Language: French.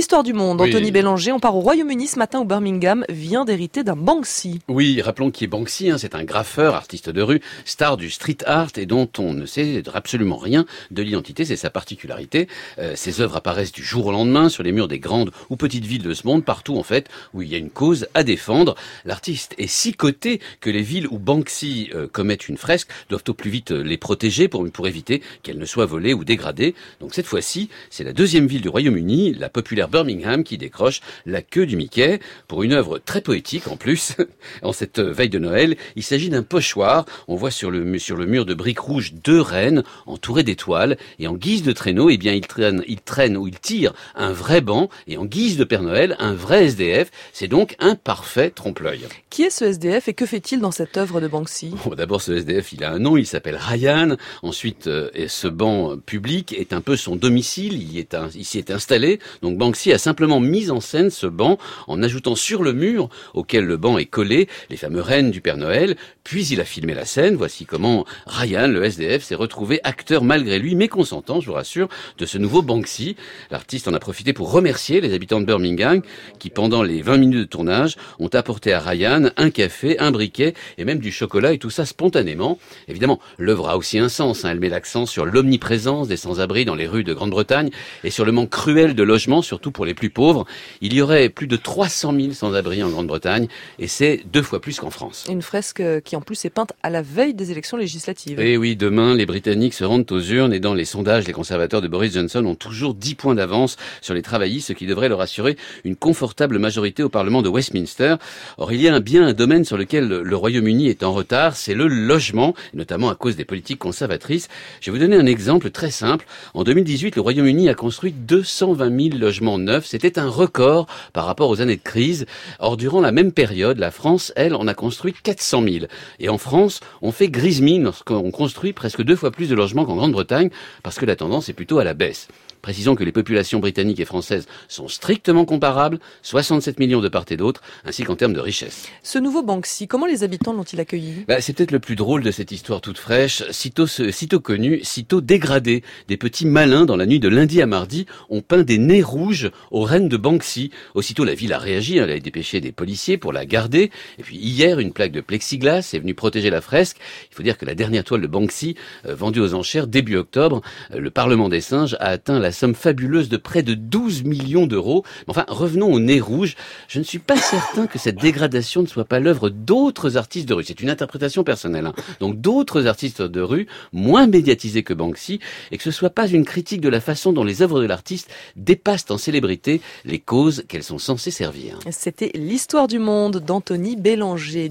l'histoire du monde. Oui. Anthony Bélanger, on part au Royaume-Uni ce matin où Birmingham vient d'hériter d'un Banksy. Oui, rappelons qui est Banksy, c'est un graffeur, artiste de rue, star du street art et dont on ne sait absolument rien de l'identité, c'est sa particularité. Ses œuvres apparaissent du jour au lendemain sur les murs des grandes ou petites villes de ce monde, partout en fait où il y a une cause à défendre. L'artiste est si coté que les villes où Banksy commettent une fresque doivent au plus vite les protéger pour éviter qu'elle ne soit volée ou dégradée. Donc cette fois-ci, c'est la deuxième ville du Royaume-Uni, la populaire Birmingham, qui décroche la queue du Mickey pour une œuvre très poétique en plus. En cette veille de Noël, il s'agit d'un pochoir. On voit sur le mur de briques rouges 2 rennes entourées d'étoiles et en guise de traîneau, il traîne ou il tire un vrai banc et en guise de Père Noël, un vrai SDF. C'est donc un parfait trompe-l'œil. Qui est ce SDF et que fait-il dans cette œuvre de Banksy? Bon, d'abord, ce SDF, il a un nom, il s'appelle Ryan. Ensuite, ce banc public est un peu son domicile, il s'y est installé. Donc Banksy a simplement mis en scène ce banc en ajoutant sur le mur auquel le banc est collé les fameux rennes du Père Noël. Puis il a filmé la scène. Voici comment Ryan, le SDF, s'est retrouvé acteur malgré lui, mais consentant, je vous rassure, de ce nouveau Banksy. L'artiste en a profité pour remercier les habitants de Birmingham qui, pendant les 20 minutes de tournage, ont apporté à Ryan un café, un briquet et même du chocolat et tout ça spontanément. Évidemment, l'œuvre a aussi un sens. Elle met l'accent sur l'omniprésence des sans-abri dans les rues de Grande-Bretagne et sur le manque cruel de logements, surtout pour les plus pauvres. Il y aurait plus de 300 000 sans-abri en Grande-Bretagne et c'est 2 fois plus qu'en France. Une fresque qui en plus est peinte à la veille des élections législatives. Et oui, demain, les Britanniques se rendent aux urnes et dans les sondages, les conservateurs de Boris Johnson ont toujours 10 points d'avance sur les travaillistes, ce qui devrait leur assurer une confortable majorité au Parlement de Westminster. Or, il y a bien un domaine sur lequel le Royaume-Uni est en retard, c'est le logement, notamment à cause des politiques conservatrices. Je vais vous donner un exemple très simple. En 2018, le Royaume-Uni a construit 220 000 logements neufs. C'était un record par rapport aux années de crise. Or, durant la même période, la France, elle, en a construit 400 000. Et en France, on fait grise mine lorsqu'on construit presque 2 fois plus de logements qu'en Grande-Bretagne, parce que la tendance est plutôt à la baisse. Précisons que les populations britanniques et françaises sont strictement comparables, 67 millions de part et d'autre, ainsi qu'en termes de richesse. Ce nouveau Banksy, comment les habitants l'ont-ils accueilli? C'est peut-être le plus drôle de cette histoire toute fraîche. Sitôt connu, sitôt dégradé. Des petits malins, dans la nuit de lundi à mardi, ont peint des nez rouges aux rennes de Banksy. Aussitôt, la ville a réagi, elle a dépêché des policiers pour la garder. Et puis hier, une plaque de plexiglas est venue protéger la fresque. Il faut dire que la dernière toile de Banksy, vendue aux enchères début octobre, le Parlement des singes a atteint la somme fabuleuse de près de 12 millions d'euros. Enfin, revenons au nez rouge. Je ne suis pas certain que cette dégradation ne soit pas l'œuvre d'autres artistes de rue. C'est une interprétation personnelle. Donc d'autres artistes de rue, moins médiatisés que Banksy, et que ce soit pas une critique de la façon dont les œuvres de l'artiste dépassent en célébrité les causes qu'elles sont censées servir. C'était l'histoire du monde d'Anthony Bélanger.